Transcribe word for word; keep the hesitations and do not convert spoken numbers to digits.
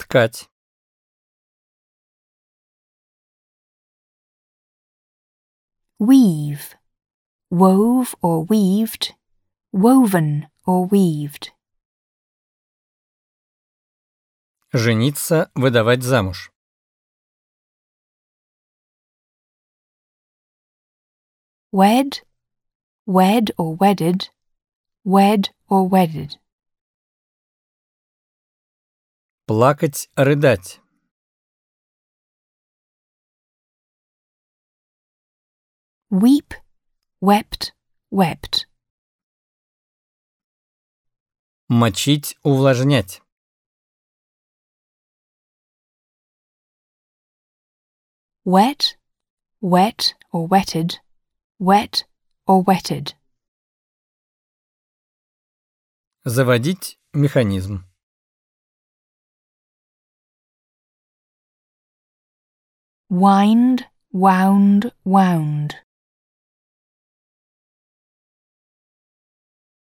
Ткать. Weave. Wove or weaved. Woven or weaved. Жениться, выдавать замуж. Wed. Wed or wedded. Wed or wedded. Плакать, рыдать. Weep. Wept. Wept. Мочить, увлажнять. Wet. Wet or wetted. Wet or wetted. Заводить механизм. Wind. Wound. Wound.